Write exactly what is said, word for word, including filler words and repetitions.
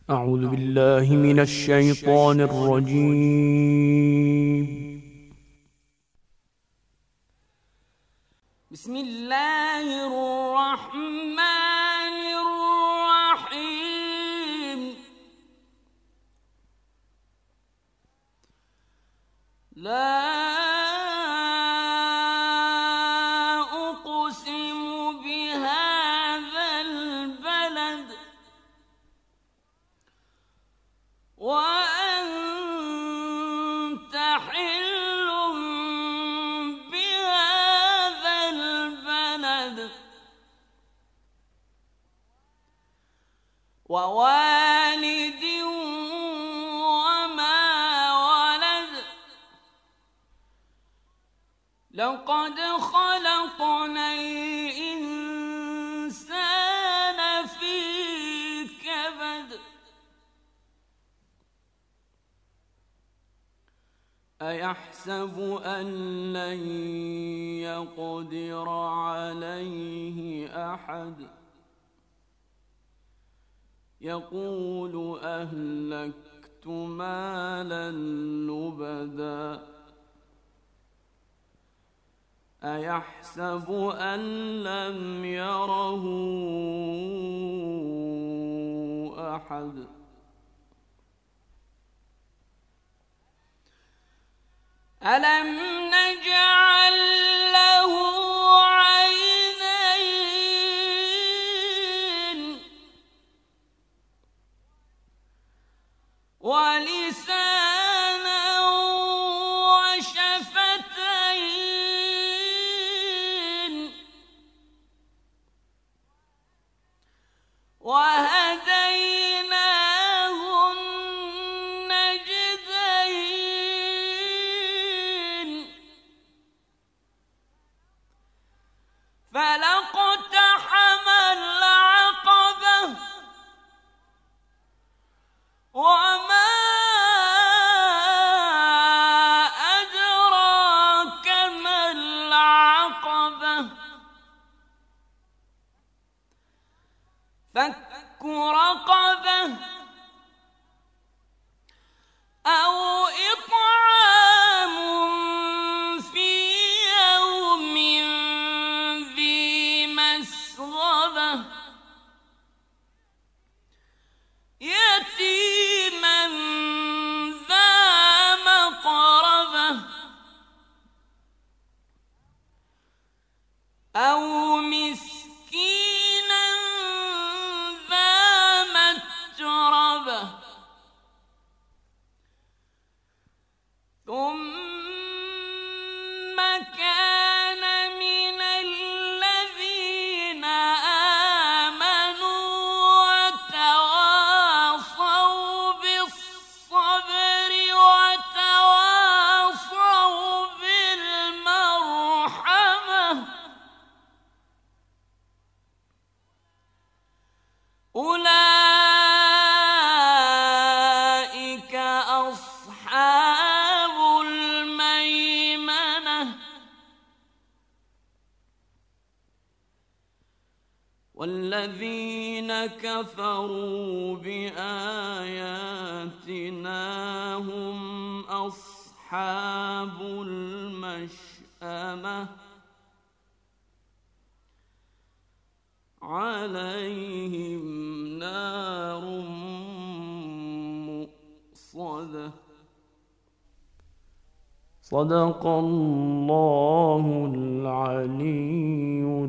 أعوذ بالله من الشيطان الرجيم. بسم الله الرحمن الرحيم. لا أقسم بهذا البلد وأنت حل بهذا البلد ووالد وما ولد. لقد خلقنا الإنسان في كبد. أيحسب أن لن يقدر عليه أحد. يقول أهلكت مالا لبدا. أيحسب أن لم يره أحد. ألم نجعل له عينين ولسانا وشفتين وهديناه النجدين. فلاقتحم العقبة وما أدراك ما العقبة. فك رقبة أو إطعام في يوم ذي مسغبة يتيما ذا مقربة أو مسكينا ذا متربة ثم كان من الذين آمنوا وتواصوا بالصبر وتواصوا بالمرحمة أولئك أصحاب الميمنة. والذين كفروا بآياتنا هم أصحاب المشأمة عليهم نار مؤصدة. صدق الله العلي